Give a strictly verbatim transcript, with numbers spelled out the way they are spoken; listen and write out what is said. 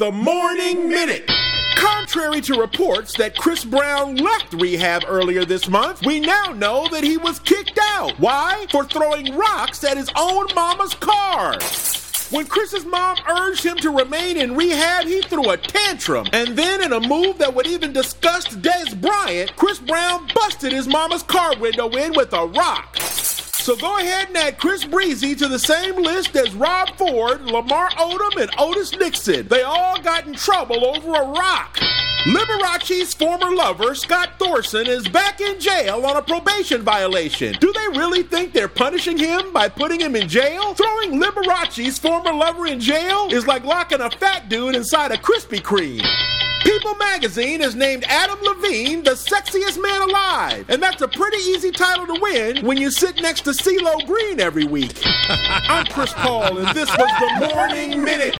the Morning Minute. Contrary to reports that Chris Brown left rehab earlier this month, we now know that he was kicked out. Why? For throwing rocks at his own mama's car. When Chris's mom urged him to remain in rehab, he threw a tantrum. And then, in a move that would even disgust Dez Bryant, Chris Brown busted his mama's car window in with a rock. So go ahead and add Chris Breezy to the same list as Rob Ford, Lamar Odom, and Otis Nixon. They all got in trouble over a rock. Liberace's former lover, Scott Thorson, is back in jail on a probation violation. Do they really think they're punishing him by putting him in jail? Throwing Liberace's former lover in jail is like locking a fat dude inside a Krispy Kreme. People magazine has named Adam Levine the sexiest man alive. And that's a pretty easy title to win when you sit next to CeeLo Green every week. I'm Chris Paul, and this was the Morning Minute.